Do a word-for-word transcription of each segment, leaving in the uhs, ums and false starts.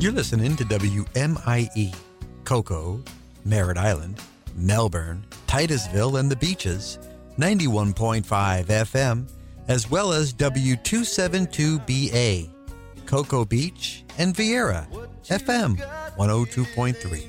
You're listening to W M I E, Cocoa, Merritt Island, Melbourne, Titusville, and the Beaches, ninety-one point five F M, as well as W two seventy-two B A, Cocoa Beach, and Vieira, F M one oh two point three.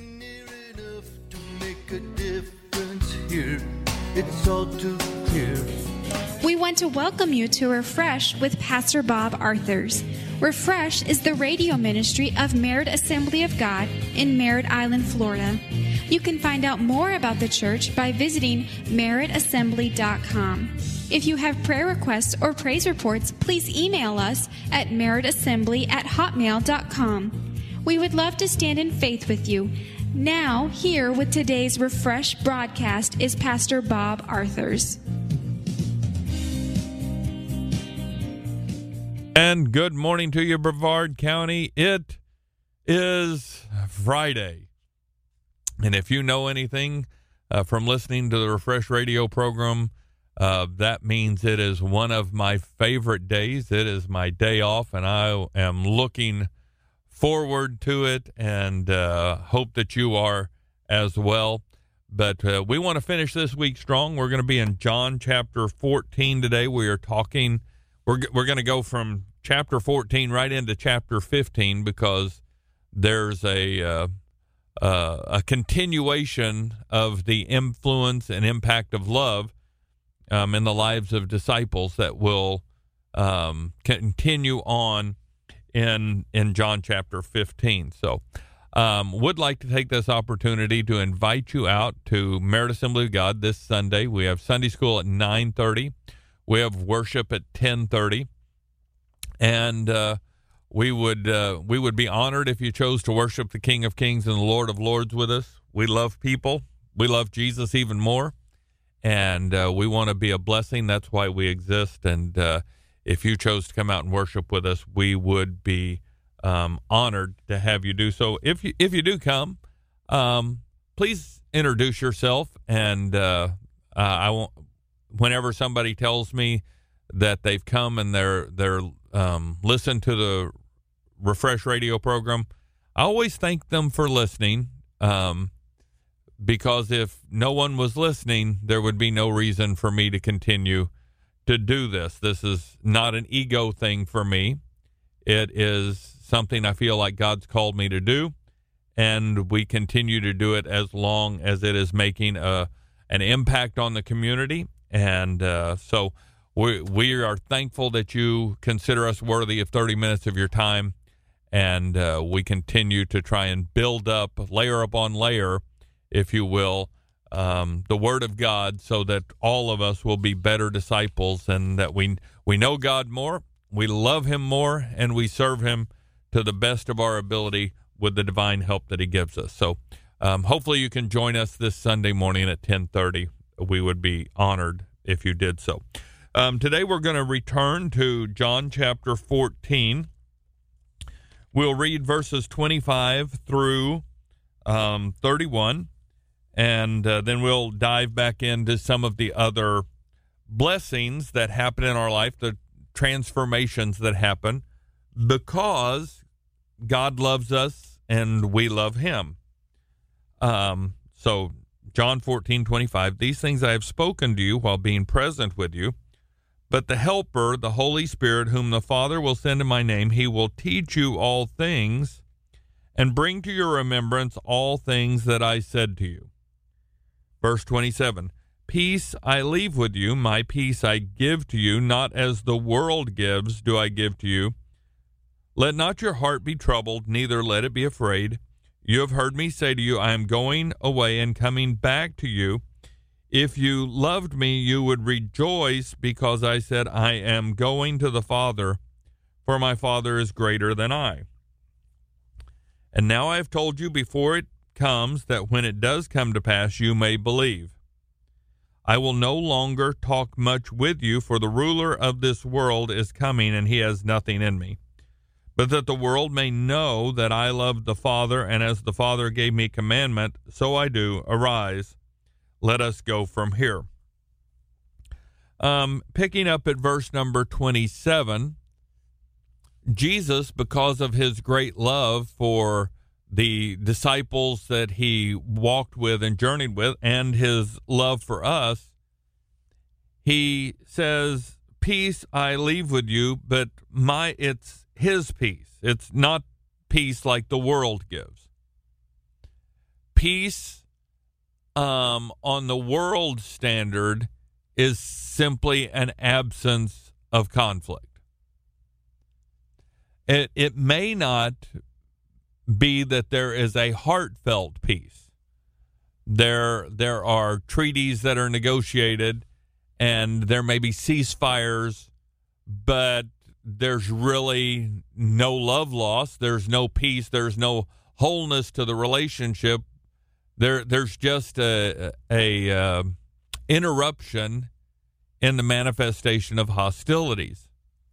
It's all too clear. We want to welcome you to Refresh with Pastor Bob Arthurs. Refresh is the radio ministry of Merritt Assembly of God in Merritt Island, Florida. You can find out more about the church by visiting merritt assembly dot com. If you have prayer requests or praise reports, please email us at merritt assembly at hotmail dot com. We would love to stand in faith with you. Now, here with today's Refresh broadcast is Pastor Bob Arthurs. And good morning to you, Brevard County. It is Friday. And if you know anything uh, from listening to the Refresh radio program, uh, that means it is one of my favorite days. It is my day off, and I am looking forward to it, and uh, hope that you are as well. But uh, we want to finish this week strong. We're going to be in John chapter fourteen today. We are talking, we're, we're going to go from chapter fourteen right into chapter fifteen, because there's a, uh, uh, a continuation of the influence and impact of love um, in the lives of disciples that will um, continue on in in John chapter fifteen. So um, would like to take this opportunity to invite you out to Merritt Assembly of God this Sunday. We have Sunday school at nine thirty. We have worship at ten thirty. And uh, we would uh, we would be honored if you chose to worship the King of Kings and the Lord of Lords with us. We love people. We love Jesus even more. And uh, we want to be a blessing. That's why we exist. And uh if you chose to come out and worship with us, we would be um, honored to have you do so. If you if you do come, um, please introduce yourself. And uh, uh, I won't. Whenever somebody tells me that they've come and they're they're um, listened to the Refresh radio program, I always thank them for listening. Um, because if no one was listening, there would be no reason for me to continue to do this. This is not an ego thing for me. It is something I feel like God's called me to do, and we continue to do it as long as it is making a an impact on the community. And uh, so we we are thankful that you consider us worthy of thirty minutes of your time, and uh, we continue to try and build up, layer upon layer, if you will, Um, the Word of God, so that all of us will be better disciples, and that we we know God more, we love Him more, and we serve Him to the best of our ability with the divine help that He gives us. So um, hopefully you can join us this Sunday morning at ten thirty. We would be honored if you did so. Um, today we're going to return to John chapter fourteen. We'll read verses twenty-five through um, thirty-one. And uh, then we'll dive back into some of the other blessings that happen in our life, the transformations that happen, because God loves us and we love Him. Um, so John fourteen twenty-five, these things I have spoken to you while being present with you, but the Helper, the Holy Spirit, whom the Father will send in my name, He will teach you all things and bring to your remembrance all things that I said to you. Verse twenty-seven, peace I leave with you, my peace I give to you, not as the world gives do I give to you. Let not your heart be troubled, neither let it be afraid. You have heard me say to you, I am going away and coming back to you. If you loved me, you would rejoice because I said, I am going to the Father, for my Father is greater than I. And now I have told you before it comes, that when it does come to pass, you may believe. I will no longer talk much with you, for the ruler of this world is coming, and he has nothing in me. But that the world may know that I love the Father, and as the Father gave me commandment, so I do. Arise, let us go from here. Um, picking up at verse number twenty-seven, Jesus, because of his great love for the disciples that he walked with and journeyed with, and his love for us, he says, peace I leave with you, but my it's his peace. It's not peace like the world gives. Peace um, on the world standard is simply an absence of conflict. It it may not be that there is a heartfelt peace. There there are treaties that are negotiated, and there may be ceasefires, but there's really no love lost. There's no peace. There's no wholeness to the relationship. There there's just a a uh, interruption in the manifestation of hostilities.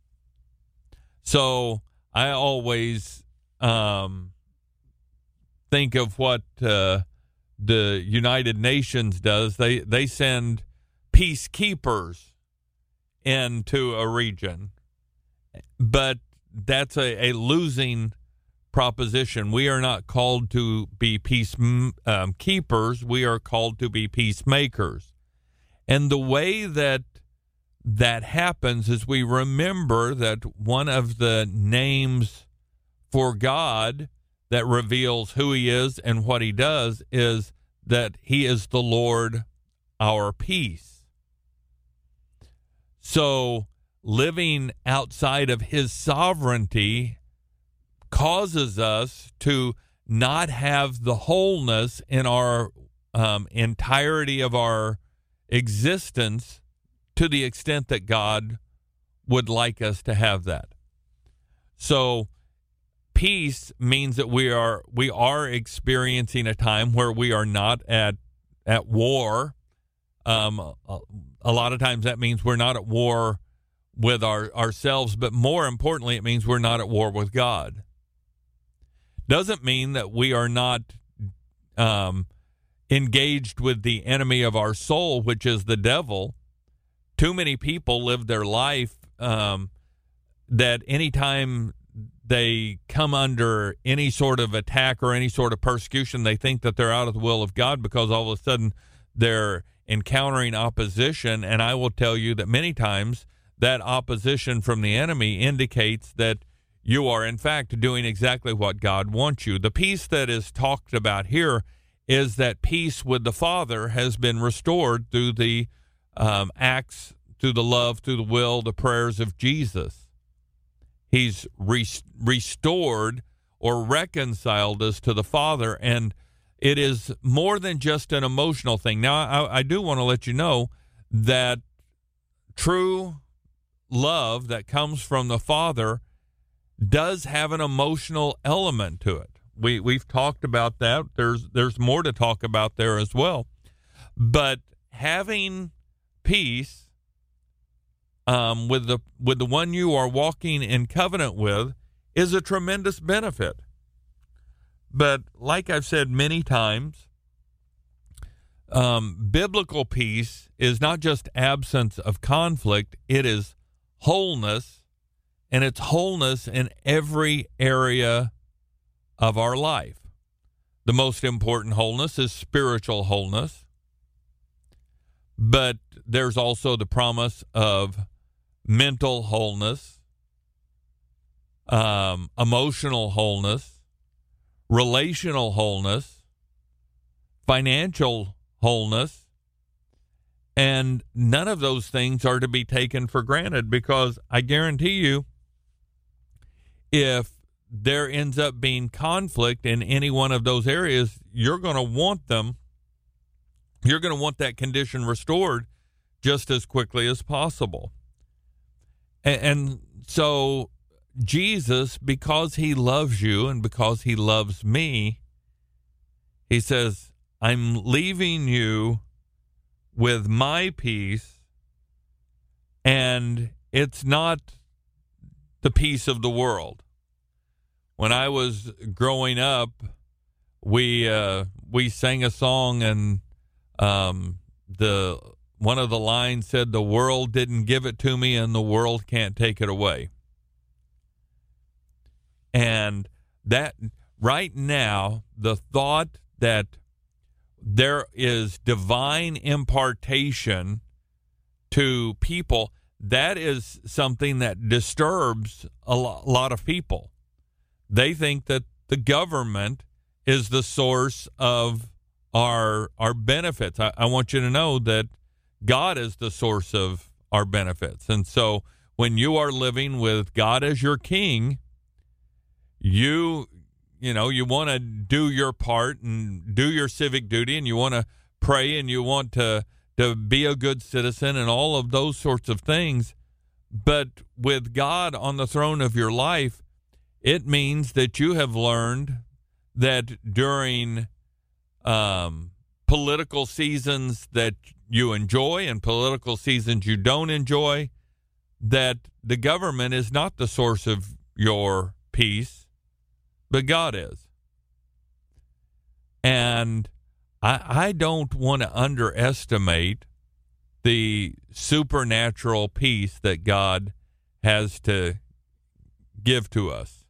So I always um, think of what uh, the United Nations does. They they send peacekeepers into a region, but that's a, a losing proposition. We are not called to be peace um, keepers. We are called to be peacemakers. And the way that that happens is we remember that one of the names for God that reveals who he is and what he does is that he is the Lord, our peace. So living outside of his sovereignty causes us to not have the wholeness in our um, entirety of our existence to the extent that God would like us to have that. So peace means that we are we are experiencing a time where we are not at at war. Um, a, a lot of times that means we're not at war with our ourselves, but more importantly, it means we're not at war with God. Doesn't mean that we are not um, engaged with the enemy of our soul, which is the devil. Too many people live their life um, that anytime they come under any sort of attack or any sort of persecution, they think that they're out of the will of God because all of a sudden they're encountering opposition. And I will tell you that many times that opposition from the enemy indicates that you are, in fact, doing exactly what God wants you. The peace that is talked about here is that peace with the Father has been restored through the um, acts, through the love, through the will, the prayers of Jesus. He's re- restored or reconciled us to the Father, and it is more than just an emotional thing. Now, I, I do want to let you know that true love that comes from the Father does have an emotional element to it. We we've talked about that. There's there's more to talk about there as well. But having peace um, with the with the one you are walking in covenant with is a tremendous benefit. But like I've said many times, um, biblical peace is not just absence of conflict; it is wholeness, and it's wholeness in every area of our life. The most important wholeness is spiritual wholeness, but there's also the promise of mental wholeness, um, emotional wholeness, relational wholeness, financial wholeness, and none of those things are to be taken for granted, because I guarantee you, if there ends up being conflict in any one of those areas, you're going to want them, you're going to want that condition restored just as quickly as possible. And, and so Jesus, because he loves you and because he loves me, he says, I'm leaving you with my peace, and it's not the peace of the world. When I was growing up, we uh, we sang a song, and um, the one of the lines said, "The world didn't give it to me, and the world can't take it away." And that right now, the thought that there is divine impartation to people, that is something that disturbs a lot of people. They think that the government is the source of our our benefits. I, I want you to know that God is the source of our benefits. And so when you are living with God as your king, you you know, you want to do your part and do your civic duty, and you want to pray, and you want to to be a good citizen and all of those sorts of things. But with God on the throne of your life, it means that you have learned that during um, political seasons that you enjoy and political seasons you don't enjoy, that the government is not the source of your peace, but God is. And I, I don't want to underestimate the supernatural peace that God has to give to us.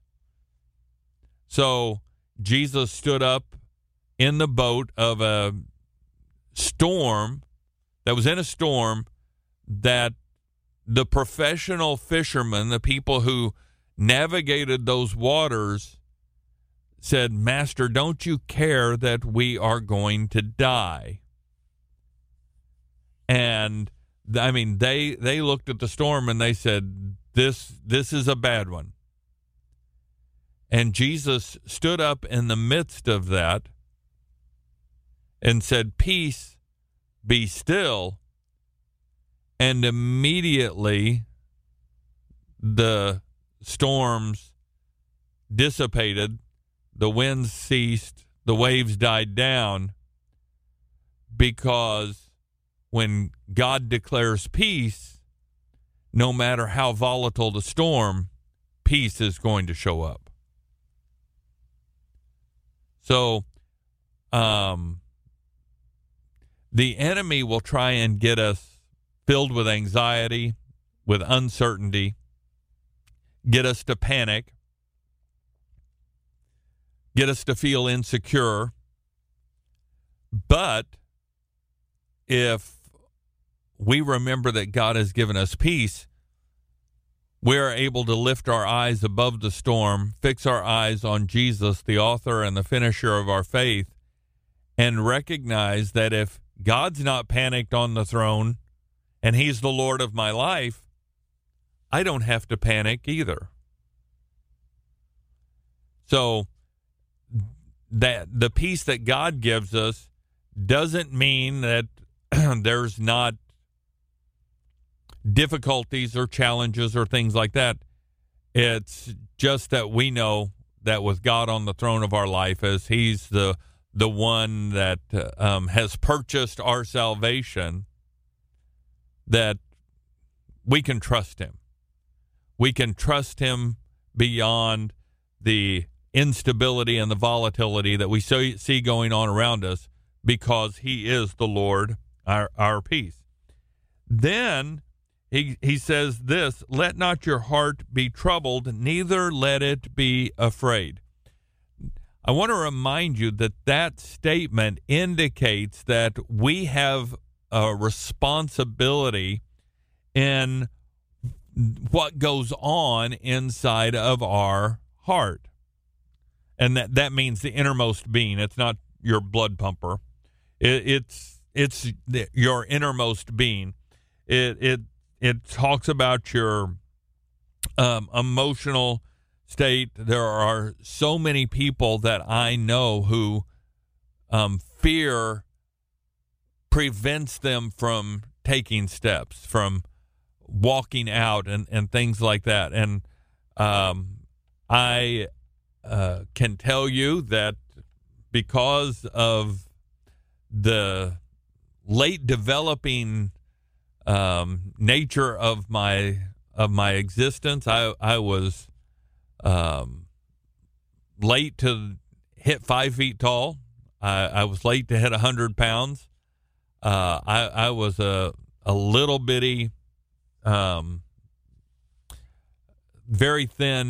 So Jesus stood up in the boat of a storm, that was in a storm, that the professional fishermen, the people who navigated those waters, said, "Master, don't you care that we are going to die?" And I mean, they they looked at the storm and they said, this this is a bad one. And Jesus stood up in the midst of that and said, "Peace, be still." And immediately the storms dissipated, the winds ceased, the waves died down, because when God declares peace, no matter how volatile the storm, peace is going to show up. So, um, the enemy will try and get us filled with anxiety, with uncertainty, get us to panic, get us to feel insecure. But if we remember that God has given us peace, we are able to lift our eyes above the storm, fix our eyes on Jesus, the author and the finisher of our faith, and recognize that if God's not panicked on the throne and he's the Lord of my life, I don't have to panic either. So that the peace that God gives us doesn't mean that there's not difficulties or challenges or things like that. It's just that we know that with God on the throne of our life, as he's the the one that uh, um, has purchased our salvation, that we can trust him. We can trust him beyond the instability and the volatility that we so, see going on around us, because he is the Lord, our, our peace. Then he, he says this, "Let not your heart be troubled, neither let it be afraid." I want to remind you that that statement indicates that we have a responsibility in what goes on inside of our heart. And that, that means the innermost being. It's not your blood pumper. It, it's it's the, your innermost being. It it it talks about your um, emotional state. There are so many people that I know who um, fear prevents them from taking steps, from walking out and, and things like that. And um, I uh, can tell you that because of the late developing um, nature of my of my existence, I I was um, late to hit five feet tall. I, I was late to hit a hundred pounds. Uh, I I was a a little bitty, um, very thin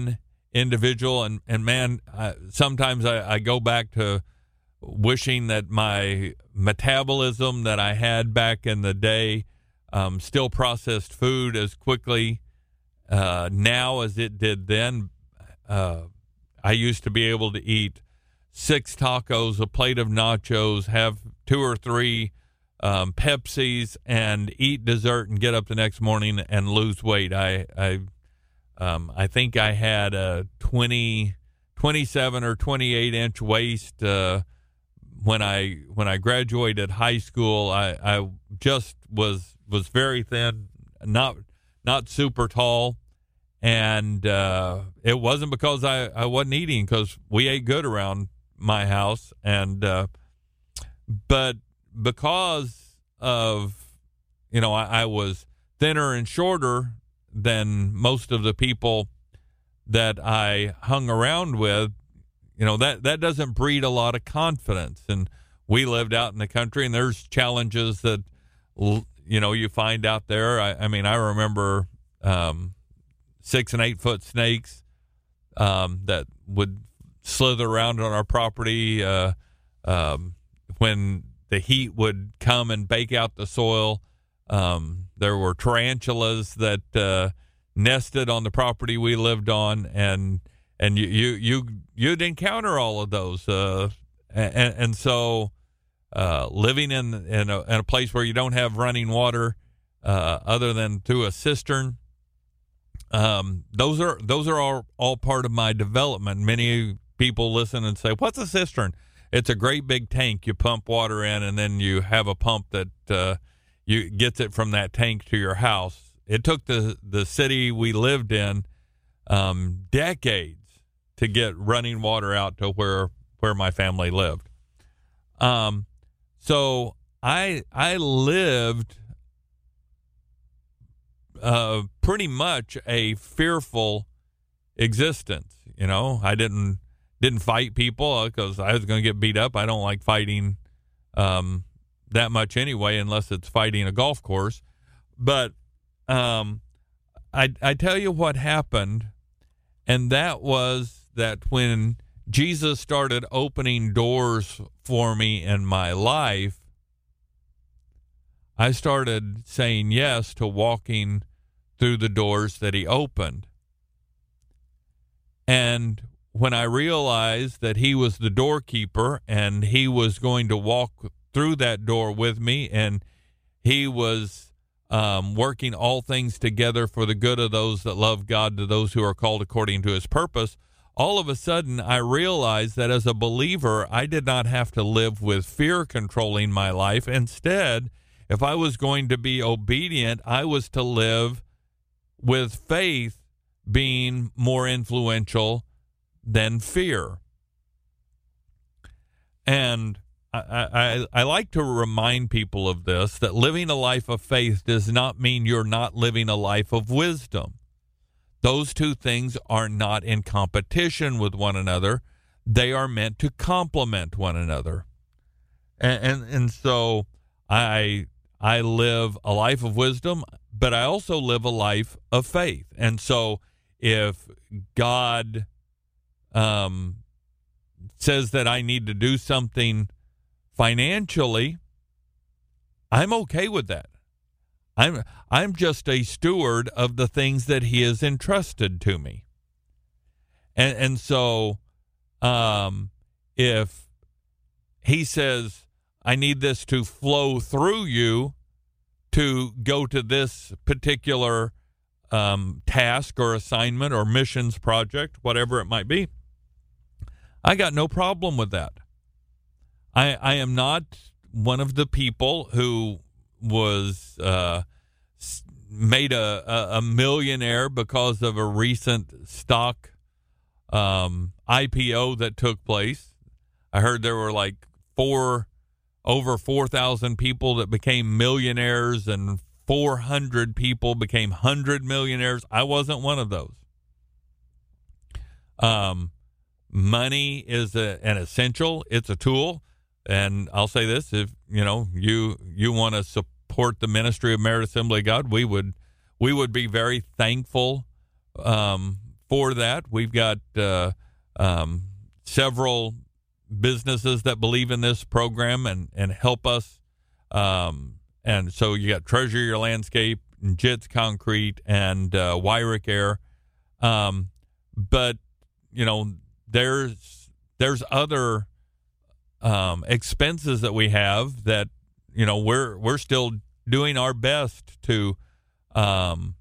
individual. And, and man, I, sometimes I, I go back to wishing that my metabolism that I had back in the day um, still processed food as quickly uh, now as it did then. Uh, I used to be able to eat six tacos, a plate of nachos, have two or three um, Pepsis, and eat dessert and get up the next morning and lose weight. I I um, I think I had a twenty, twenty-seven or twenty-eight inch waist uh, when I when I graduated high school. I, I just was was very thin, not not super tall. And uh, it wasn't because I, I wasn't eating, because we ate good around my house. And uh, but because of, you know, I, I was thinner and shorter than most of the people that I hung around with, you know, that, that doesn't breed a lot of confidence. And we lived out in the country, and there's challenges that, you know, you find out there. I, I mean, I remember... Um, six and eight foot snakes um, that would slither around on our property uh, um, when the heat would come and bake out the soil. Um, there were tarantulas that uh, nested on the property we lived on, and and you you, you you'd encounter all of those. Uh, and, and so uh, living in in a, in a place where you don't have running water uh, other than through a cistern. Um, those are those are all, all part of my development. Many people listen and say, "What's a cistern?" It's a great big tank you pump water in, and then you have a pump that uh, you gets it from that tank to your house. It took the the city we lived in um, decades to get running water out to where where my family lived. Um, so I I lived. Uh, pretty much a fearful existence. You know, I didn't didn't fight people because I was going to get beat up. I don't like fighting um, that much anyway, unless it's fighting a golf course. But um, I I tell you what happened, and that was that when Jesus started opening doors for me in my life, I started saying yes to walking through the doors that he opened. And when I realized that he was the doorkeeper and he was going to walk through that door with me, and he was um, working all things together for the good of those that love God, to those who are called according to his purpose, all of a sudden I realized that as a believer, I did not have to live with fear controlling my life. Instead, if I was going to be obedient, I was to live with faith being more influential than fear. And I, I, I like to remind people of this, that living a life of faith does not mean you're not living a life of wisdom. Those two things are not in competition with one another. They are meant to complement one another. And, and, and so I... I live a life of wisdom, but I also live a life of faith. And so if God um, says that I need to do something financially, I'm okay with that. I'm I'm just a steward of the things that he has entrusted to me. And, and so um, if he says, I need this to flow through you to go to this particular um, task or assignment or missions project, whatever it might be, I got no problem with that. I, I am not one of the people who was uh, made a, a, a millionaire because of a recent stock um, I P O that took place. I heard there were like four... over four thousand people that became millionaires, and four hundred people became one hundred millionaires. I wasn't one of those. Um, money is a, an essential. It's a tool. And I'll say this, if, you know, you you want to support the ministry of Merit Assembly of God, we would we would be very thankful um, for that. We've got uh, um, several businesses that believe in this program and, and help us. Um, and so you got Treasure Your Landscape, and Jits Concrete, and uh, Wyrick Air. Um, but, you know, there's there's other um, expenses that we have that, you know, we're we're still doing our best to um,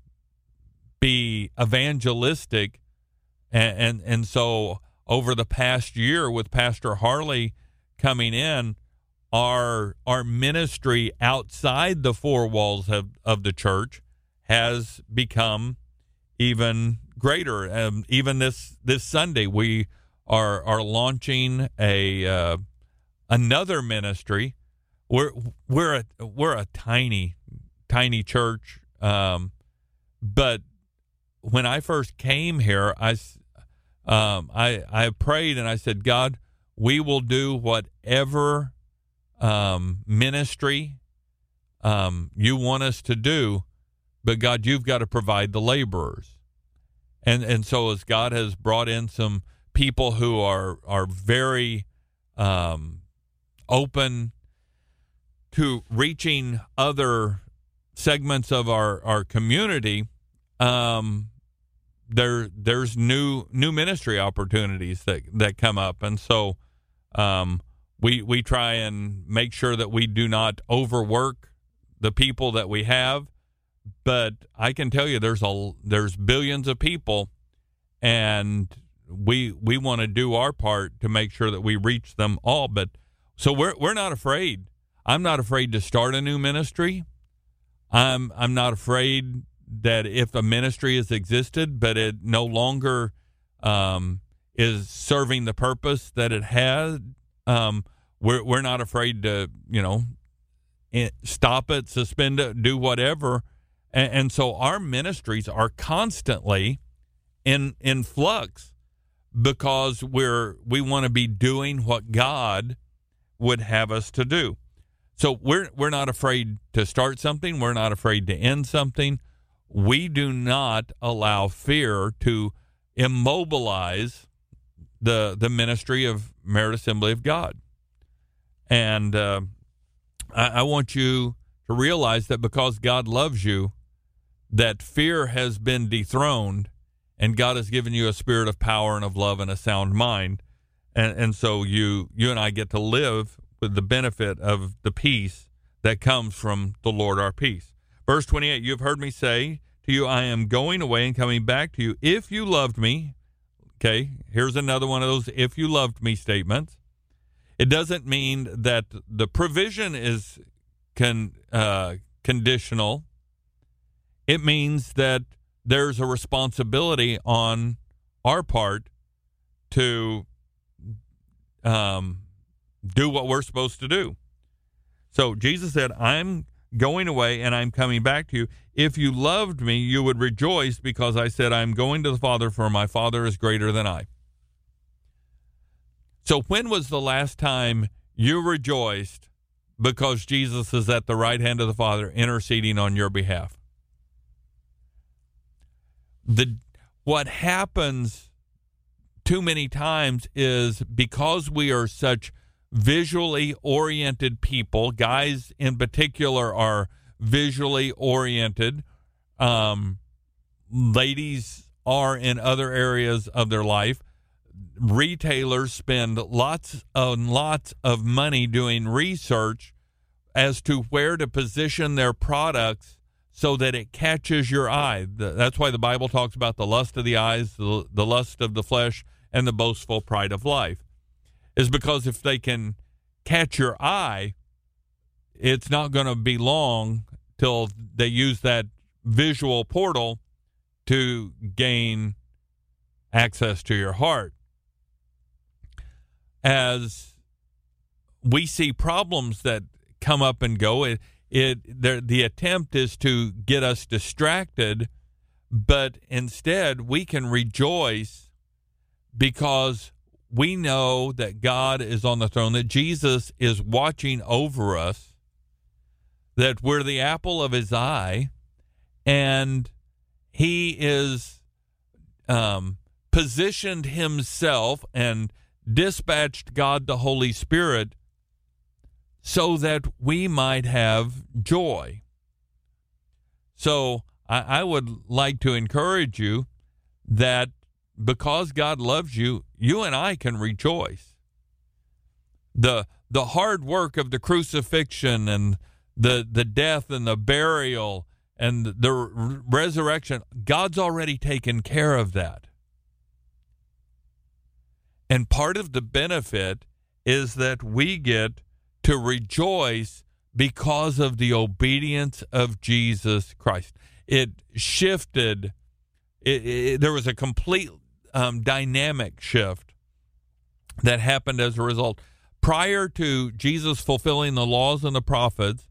be evangelistic. And, and, and so over the past year with Pastor Harley coming in, our our ministry outside the four walls of, of the church has become even greater. Um, even this this Sunday, we are are launching a uh, another ministry. We're we're a we're a tiny tiny church, um, but when I first came here, I um, I I prayed and I said, God, we will do whatever um, ministry um, you want us to do, but God, you've got to provide the laborers. And and so as God has brought in some people who are are very um, open to reaching other segments of our, our community, um, there there's new new ministry opportunities that, that come up. And so um, we we try and make sure that we do not overwork the people that we have. But I can tell you there's a there's billions of people, and we we want to do our part to make sure that we reach them all. But so we're we're not afraid. I'm not afraid to start a new ministry. I'm I'm not afraid that if a ministry has existed, but it no longer um, is serving the purpose that it had, um, we're we're not afraid to, you know, stop it, suspend it, do whatever. And, and so our ministries are constantly in in flux because we're we want to be doing what God would have us to do. So we're we're not afraid to start something. We're not afraid to end something. We do not allow fear to immobilize the the ministry of Merit Assembly of God. And uh, I, I want you to realize that because God loves you, that fear has been dethroned, and God has given you a spirit of power and of love and a sound mind. And and so you you and I get to live with the benefit of the peace that comes from the Lord our peace. Verse twenty-eight, you have heard me say to you, I am going away and coming back to you. If you loved me, okay, here's another one of those if you loved me statements. It doesn't mean that the provision is con, uh, conditional. It means that there's a responsibility on our part to um, do what we're supposed to do. So Jesus said, I'm going away and I'm coming back to you. If you loved me, you would rejoice because I said, I'm going to the Father, for my Father is greater than I. So when was the last time you rejoiced because Jesus is at the right hand of the Father interceding on your behalf? The what happens too many times is because we are such visually oriented people, guys in particular are visually oriented, um, ladies are in other areas of their life. Retailers spend lots and lots of money doing research as to where to position their products so that it catches your eye. That's why the Bible talks about the lust of the eyes, the, the lust of the flesh, and the boastful pride of life. Is because if they can catch your eye, it's not going to be long till they use that visual portal to gain access to your heart. As we see problems that come up and go, it, it the, the attempt is to get us distracted, but instead we can rejoice because we know that God is on the throne, that Jesus is watching over us, that we're the apple of his eye, and he is um, positioned himself and dispatched God the Holy Spirit so that we might have joy. So I, I would like to encourage you that because God loves you, you and I can rejoice. The the hard work of the crucifixion and the, the death and the burial and the r- resurrection, God's already taken care of that. And part of the benefit is that we get to rejoice because of the obedience of Jesus Christ. It shifted. It, it, there was a complete um, dynamic shift that happened as a result. Prior to Jesus fulfilling the laws and the prophets,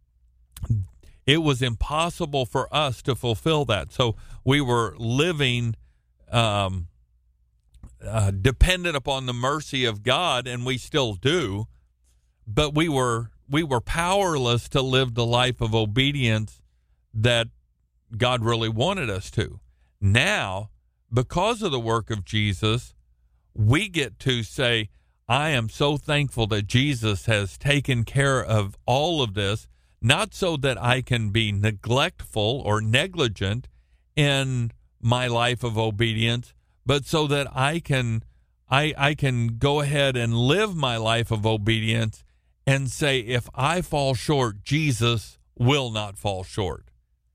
it was impossible for us to fulfill that. So we were living um, uh, dependent upon the mercy of God, and we still do, but we were we were powerless to live the life of obedience that God really wanted us to. Now, because of the work of Jesus, we get to say, I am so thankful that Jesus has taken care of all of this, not so that I can be neglectful or negligent in my life of obedience, but so that I can I, I can go ahead and live my life of obedience and say, if I fall short, Jesus will not fall short.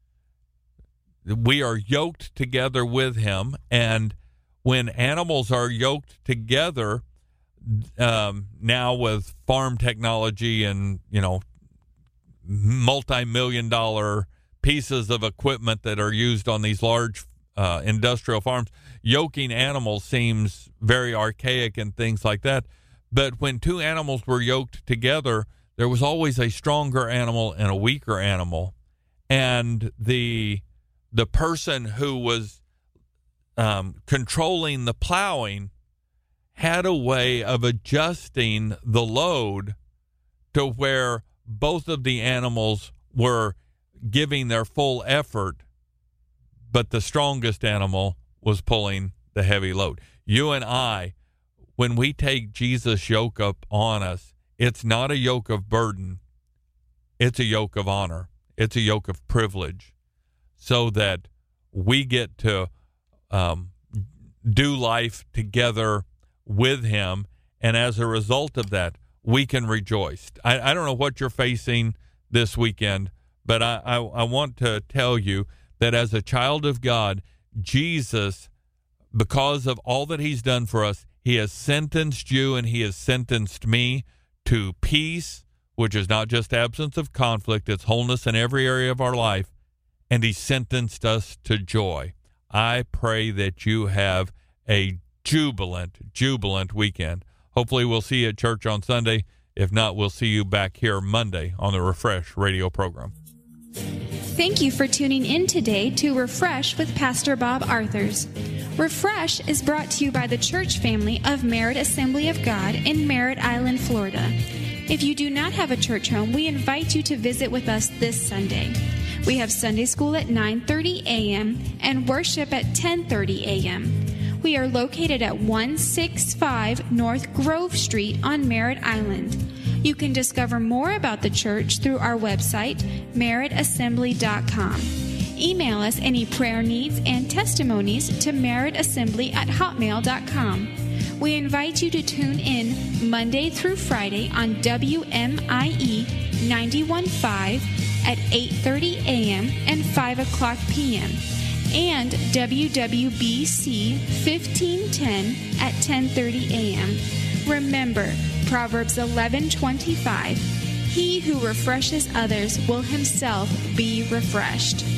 We are yoked together with him, and when animals are yoked together, um, now with farm technology and, you know, multi-million dollar pieces of equipment that are used on these large uh, industrial farms, yoking animals seems very archaic and things like that. But when two animals were yoked together, there was always a stronger animal and a weaker animal. And the the person who was um, controlling the plowing had a way of adjusting the load to where both of the animals were giving their full effort, but the strongest animal was pulling the heavy load. You and I, when we take Jesus' yoke up on us, it's not a yoke of burden. It's a yoke of honor. It's a yoke of privilege, so that we get to um, do life together with him. And as a result of that, we can rejoice. I, I don't know what you're facing this weekend, but I, I, I want to tell you that as a child of God, Jesus, because of all that he's done for us, he has sentenced you and he has sentenced me to peace, which is not just absence of conflict, it's wholeness in every area of our life, and he sentenced us to joy. I pray that you have a jubilant, jubilant weekend. Hopefully we'll see you at church on Sunday. If not, we'll see you back here Monday on the Refresh radio program. Thank you for tuning in today to Refresh with Pastor Bob Arthurs. Refresh is brought to you by the church family of Merritt Assembly of God in Merritt Island, Florida. If you do not have a church home, we invite you to visit with us this Sunday. We have Sunday school at nine thirty a.m. and worship at ten thirty a.m. We are located at one sixty-five North Grove Street on Merritt Island. You can discover more about the church through our website, merritt assembly dot com. Email us any prayer needs and testimonies to merrittassembly at hotmail dot com. We invite you to tune in Monday through Friday on W M I E ninety-one point five at eight thirty a.m. and five o'clock p.m. and W W B C fifteen ten at ten thirty a.m. Remember, Proverbs eleven twenty-five, he who refreshes others will himself be refreshed.